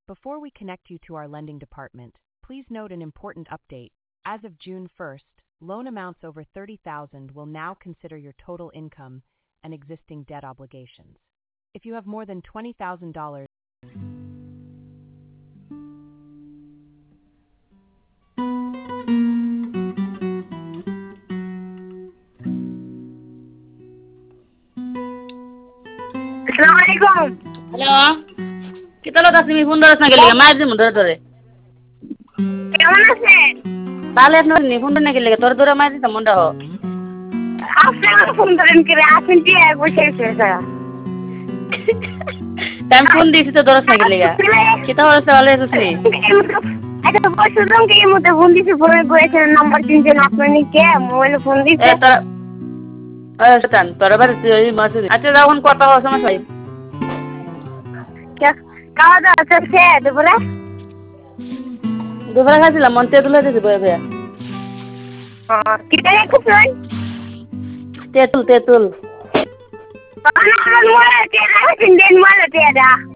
Before we connect you to our lending department, please note an important update. As of June 1st, loan amounts over $30,000 will now consider your total income and existing debt obligations. If you have more than $20,000, Assalamualaikum. Hello কি তাহলে কাছে তুমি phone ধরছ না গেলে মায়ের দিন ধরে ধরে কেমন আছেন? তাহলে আপনার নি ফোন না গেলে ধরে ধরে মায়ের দিন মনটা হো আপনি আমাকে ফোন করেন কি রে? আসেন কি বসে আছে আমি ফোন দিয়েছি তো ধরছ না গেলে কি তাহলে ভালো আছিস নি আচ্ছা বসুন কি এই মধ্যে ফোন দিছি ফোনে করেছেন নাম্বার দিয়েছেন আপনি কে মোবাইলে ফোন দিছে তোর বাড়িতে ওই মাছ আচ্ছা যখন কথা হওয়ার সমস্যা নাই খাওয়া দাওয়া চলছে দুপুরে দুপুরে খাইছিলাম মন তেঁতুল হয়েছে বয়ে বয়ে কি টাকা খুঁজছেন? তেঁতুল আমার মনে আছে